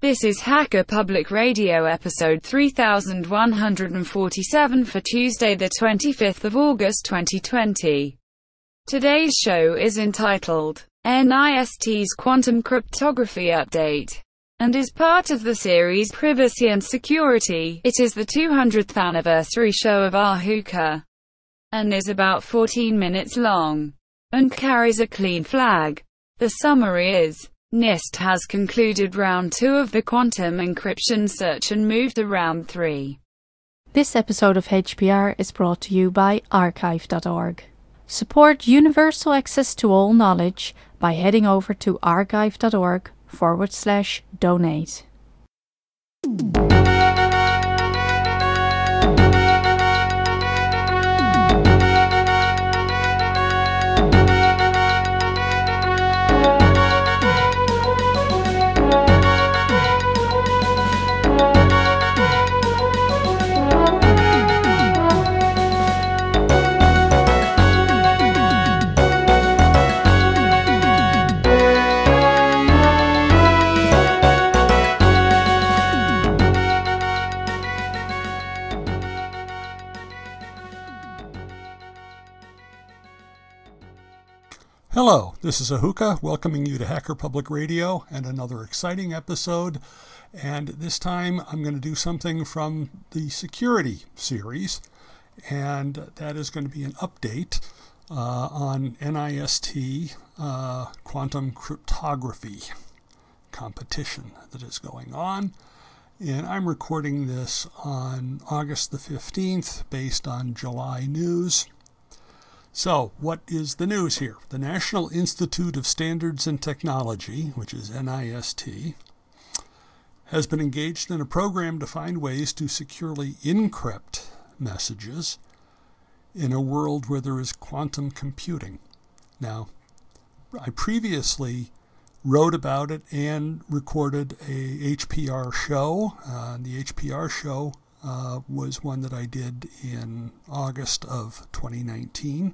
This is Hacker Public Radio episode 3147 for Tuesday the 25th of August 2020. Today's show is entitled NIST's Quantum Cryptography Update and is part of the series Privacy and Security. It is the 200th anniversary show of our Hookah and is about 14 minutes long and carries a clean flag. The summary is: NIST has concluded round 2 of the quantum encryption search and moved to round 3. This episode of HPR is brought to you by archive.org. Support universal access to all knowledge by heading over to archive.org/donate. Hello, this is Ahuka welcoming you to Hacker Public Radio and another exciting episode. And this time I'm going to do something from the security series, and that is going to be an update on NIST quantum cryptography competition that is going on. And I'm recording this on August the 15th based on July news. So, what is the news here? The National Institute of Standards and Technology, which is NIST, has been engaged in a program to find ways to securely encrypt messages in a world where there is quantum computing. Now, I previously wrote about it and recorded a HPR show. The HPR show was one that I did in August of 2019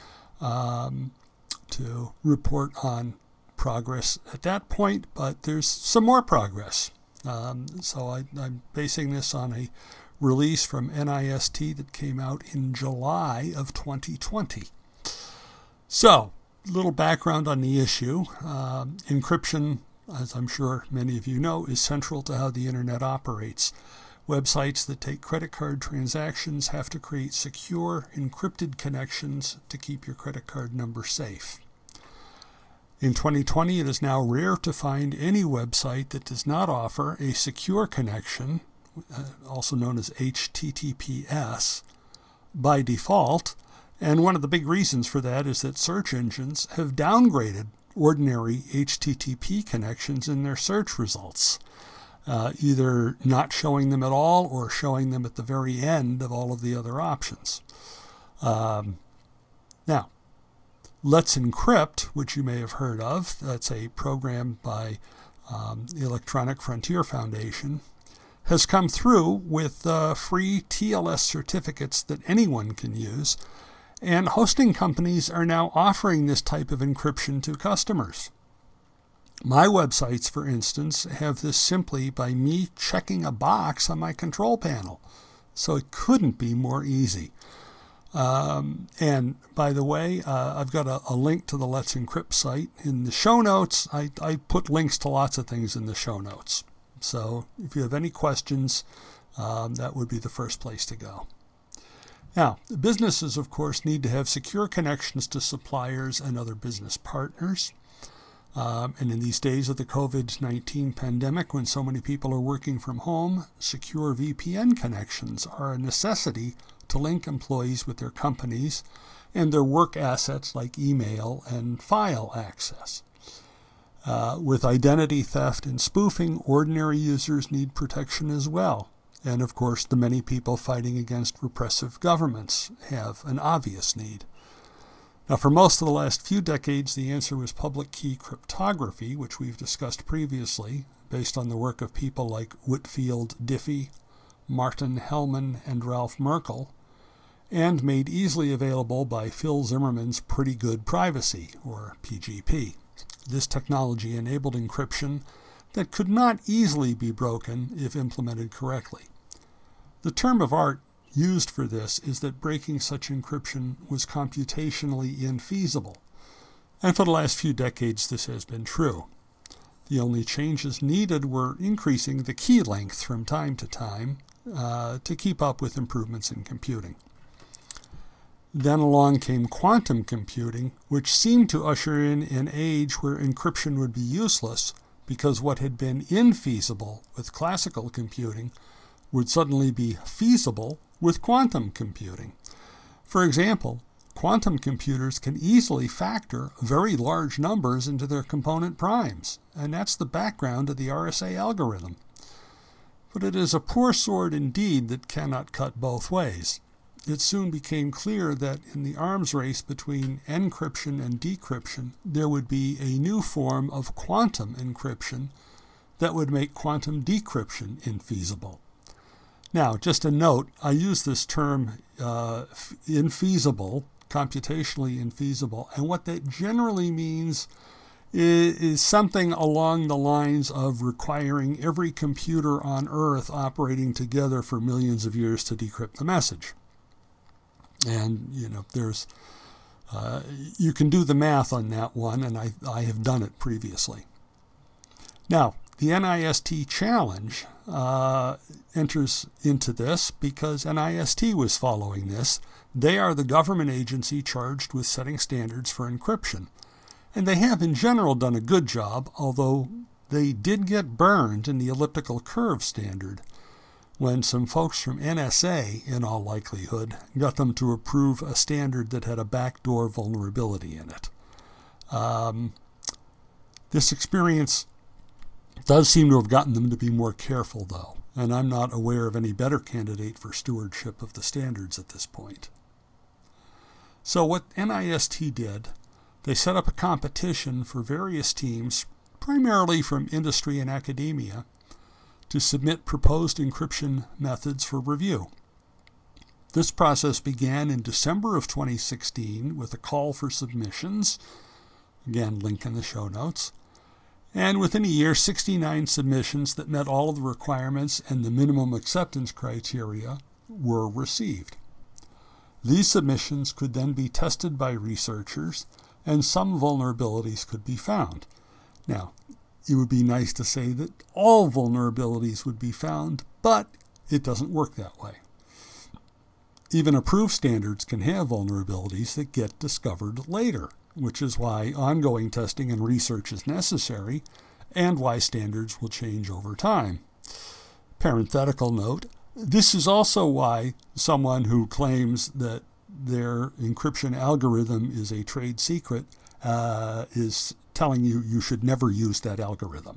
to report on progress at that point, but there's some more progress. So I'm basing this on a release from NIST that came out in July of 2020. So, a little background on the issue. Encryption, as I'm sure many of you know, is central to how the internet operates. Websites that take credit card transactions have to create secure, encrypted connections to keep your credit card number safe. In 2020, it is now rare to find any website that does not offer a secure connection, also known as HTTPS, by default, and one of the big reasons for that is that search engines have downgraded ordinary HTTP connections in their search results. Either not showing them at all or showing them at the very end of all of the other options. Now, Let's Encrypt, which you may have heard of, that's a program by the Electronic Frontier Foundation, has come through with free TLS certificates that anyone can use, and hosting companies are now offering this type of encryption to customers. My websites, for instance, have this simply by me checking a box on my control panel. So it couldn't be more easy. And by the way, I've got a link to the Let's Encrypt site in the show notes. I put links to lots of things in the show notes. So if you have any questions, that would be the first place to go. Now, businesses, of course, need to have secure connections to suppliers and other business partners. And in these days of the COVID-19 pandemic, when so many people are working from home, secure VPN connections are a necessity to link employees with their companies and their work assets like email and file access. With identity theft and spoofing, ordinary users need protection as well. And of course, the many people fighting against repressive governments have an obvious need. Now, for most of the last few decades, the answer was public key cryptography, which we've discussed previously, based on the work of people like Whitfield Diffie, Martin Hellman, and Ralph Merkle, and made easily available by Phil Zimmermann's Pretty Good Privacy, or PGP. This technology enabled encryption that could not easily be broken if implemented correctly. The term of art used for this is that breaking such encryption was computationally infeasible, and for the last few decades this has been true. The only changes needed were increasing the key length from time to time to keep up with improvements in computing. Then along came quantum computing, which seemed to usher in an age where encryption would be useless because what had been infeasible with classical computing would suddenly be feasible with quantum computing. For example, quantum computers can easily factor very large numbers into their component primes, and that's the background of the RSA algorithm. But it is a poor sword indeed that cannot cut both ways. It soon became clear that in the arms race between encryption and decryption, there would be a new form of quantum encryption that would make quantum decryption infeasible. Now, just a note, I use this term infeasible, computationally infeasible, and what that generally means is something along the lines of requiring every computer on Earth operating together for millions of years to decrypt the message. And, there's you can do the math on that one, and I have done it previously. Now, the NIST challenge enters into this because NIST was following this. They are the government agency charged with setting standards for encryption. And they have in general done a good job, although they did get burned in the elliptical curve standard when some folks from NSA, in all likelihood, got them to approve a standard that had a backdoor vulnerability in it. This experience does seem to have gotten them to be more careful, though, and I'm not aware of any better candidate for stewardship of the standards at this point. So what NIST did, they set up a competition for various teams, primarily from industry and academia, to submit proposed encryption methods for review. This process began in December of 2016 with a call for submissions, again, link in the show notes, and within a year, 69 submissions that met all of the requirements and the minimum acceptance criteria were received. These submissions could then be tested by researchers, and some vulnerabilities could be found. Now, it would be nice to say that all vulnerabilities would be found, but it doesn't work that way. Even approved standards can have vulnerabilities that get discovered later, which is why ongoing testing and research is necessary, and why standards will change over time. Parenthetical note, this is also why someone who claims that their encryption algorithm is a trade secret is telling you should never use that algorithm.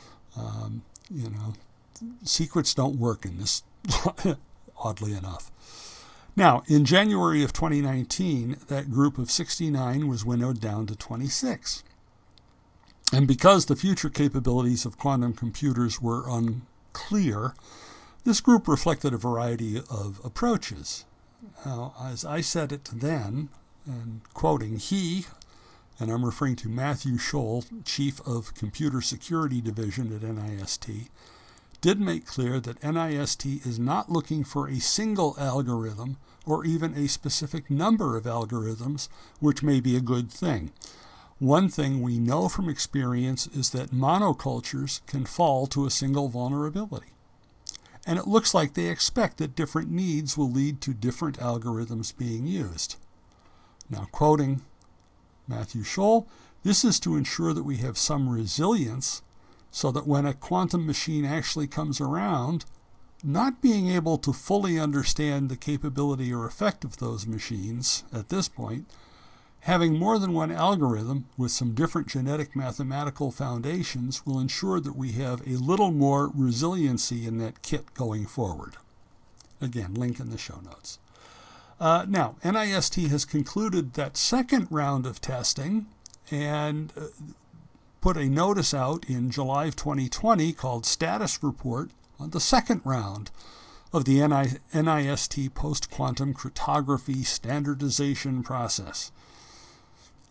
Secrets don't work in this, oddly enough. Now, in January of 2019, that group of 69 was winnowed down to 26. And because the future capabilities of quantum computers were unclear, this group reflected a variety of approaches. Now, as I said it then, and quoting, he, and I'm referring to Matthew Scholl, Chief of Computer Security Division at NIST, did make clear that NIST is not looking for a single algorithm or even a specific number of algorithms, which may be a good thing. One thing we know from experience is that monocultures can fall to a single vulnerability. And it looks like they expect that different needs will lead to different algorithms being used. Now, quoting Matthew Scholl, this is to ensure that we have some resilience so that when a quantum machine actually comes around, not being able to fully understand the capability or effect of those machines at this point, having more than one algorithm with some different genetic mathematical foundations will ensure that we have a little more resiliency in that kit going forward. Again, link in the show notes. Now, NIST has concluded that second round of testing and put a notice out in July of 2020 called Status Report on the second round of the NIST post-quantum cryptography standardization process.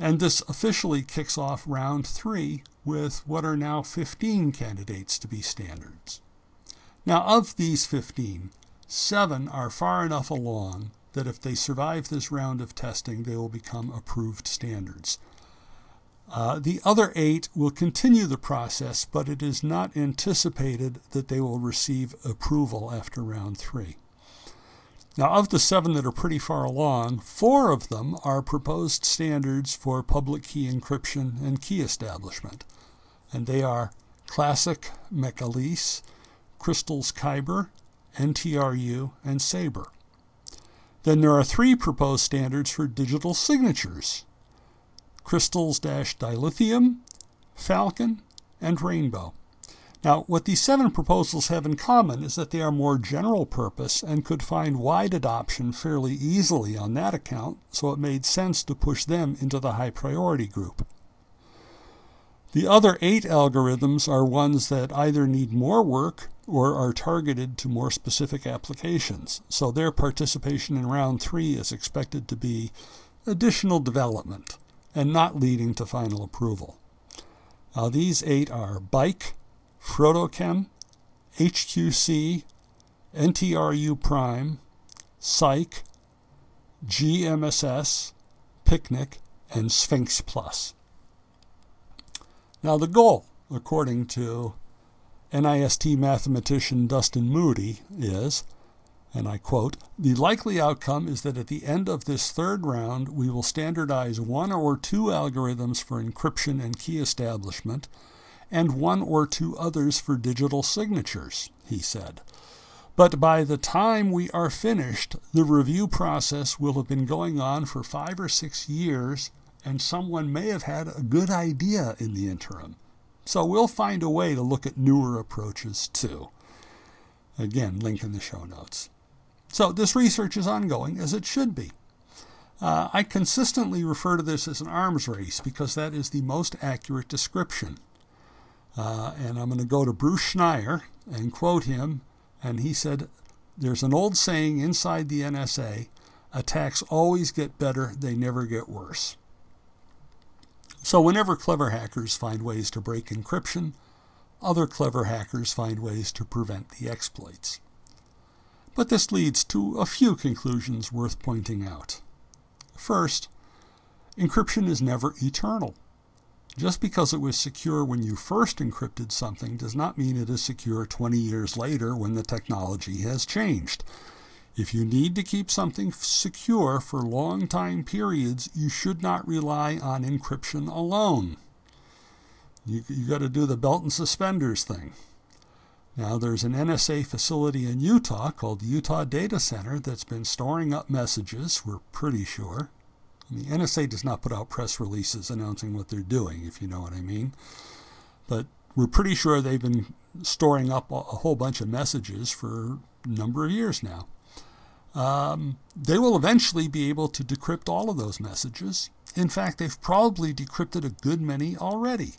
And this officially kicks off round 3 with what are now 15 candidates to be standards. Now, of these 15, 7 are far enough along that if they survive this round of testing, they will become approved standards. The other 8 will continue the process, but it is not anticipated that they will receive approval after round 3. Now, of the 7 that are pretty far along, 4 of them are proposed standards for public key encryption and key establishment, and they are Classic McAleese, Crystals Kyber, NTRU, and Sabre. Then there are 3 proposed standards for digital signatures: Crystals-Dilithium, Falcon, and Rainbow. Now, what these 7 proposals have in common is that they are more general purpose and could find wide adoption fairly easily on that account, so it made sense to push them into the high priority group. The other 8 algorithms are ones that either need more work or are targeted to more specific applications, so their participation in round 3 is expected to be additional development and not leading to final approval. Now, these 8 are Bike, Frotochem, HQC, NTRU Prime, Psych, GMSS, Picnic, and Sphinx Plus. Now, the goal, according to NIST mathematician Dustin Moody, is, and I quote, "The likely outcome is that at the end of this 3rd round, we will standardize 1 or 2 algorithms for encryption and key establishment, and 1 or 2 others for digital signatures," he said. "But by the time we are finished, the review process will have been going on for 5 or 6 years, and someone may have had a good idea in the interim. So we'll find a way to look at newer approaches too." Again, link in the show notes. So this research is ongoing, as it should be. I consistently refer to this as an arms race because that is the most accurate description. And I'm going to go to Bruce Schneier and quote him, and he said, "There's an old saying inside the NSA, attacks always get better, they never get worse." So whenever clever hackers find ways to break encryption, other clever hackers find ways to prevent the exploits. But this leads to a few conclusions worth pointing out. First, encryption is never eternal. Just because it was secure when you first encrypted something does not mean it is secure 20 years later when the technology has changed. If you need to keep something secure for long time periods, you should not rely on encryption alone. You got to do the belt and suspenders thing. Now, there's an NSA facility in Utah called the Utah Data Center that's been storing up messages, we're pretty sure. The NSA does not put out press releases announcing what they're doing, if you know what I mean. But we're pretty sure they've been storing up a whole bunch of messages for a number of years now. They will eventually be able to decrypt all of those messages. In fact, they've probably decrypted a good many already.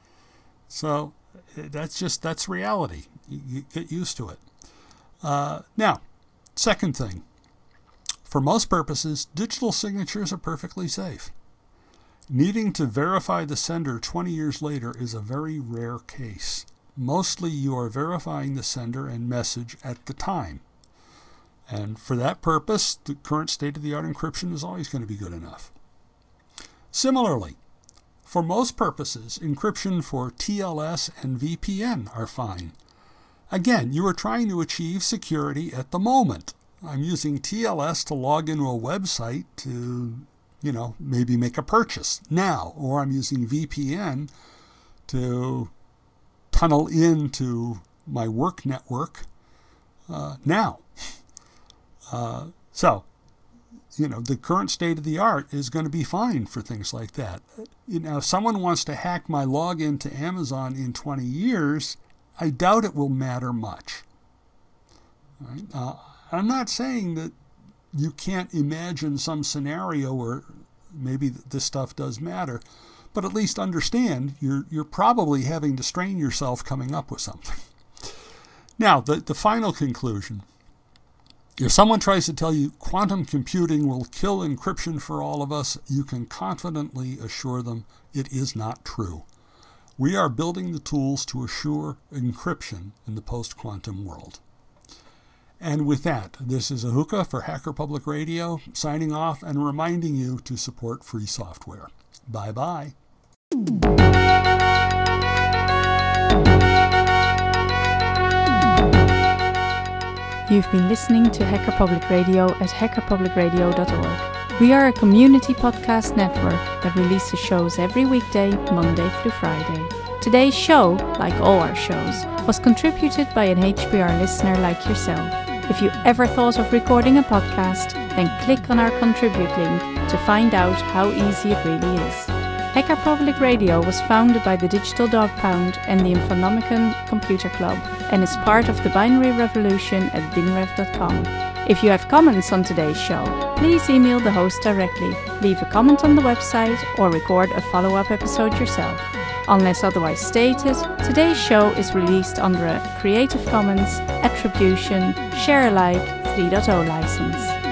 So that's reality. You get used to it. Now, second thing. For most purposes, digital signatures are perfectly safe. Needing to verify the sender 20 years later is a very rare case. Mostly you are verifying the sender and message at the time. And for that purpose, the current state-of-the-art encryption is always going to be good enough. Similarly, for most purposes, encryption for TLS and VPN are fine. Again, you are trying to achieve security at the moment. I'm using TLS to log into a website to, maybe make a purchase now, or I'm using VPN to tunnel into my work network now. So, the current state of the art is going to be fine for things like that. If someone wants to hack my login to Amazon in 20 years, I doubt it will matter much. Right? I'm not saying that you can't imagine some scenario where maybe this stuff does matter, but at least understand you're probably having to strain yourself coming up with something. Now, the final conclusion. If someone tries to tell you quantum computing will kill encryption for all of us, you can confidently assure them it is not true. We are building the tools to assure encryption in the post-quantum world. And with that, this is Ahuka for Hacker Public Radio, signing off and reminding you to support free software. Bye-bye. You've been listening to Hacker Public Radio at hackerpublicradio.org. We are a community podcast network that releases shows every weekday, Monday through Friday. Today's show, like all our shows, was contributed by an HPR listener like yourself. If you ever thought of recording a podcast, then click on our contribute link to find out how easy it really is. Hacker Public Radio was founded by the Digital Dog Pound and the Infonomicon Computer Club and is part of the binary revolution at bingrev.com. If you have comments on today's show, please email the host directly, leave a comment on the website, or record a follow-up episode yourself. Unless otherwise stated, today's show is released under a Creative Commons Attribution Share Alike 3.0 license.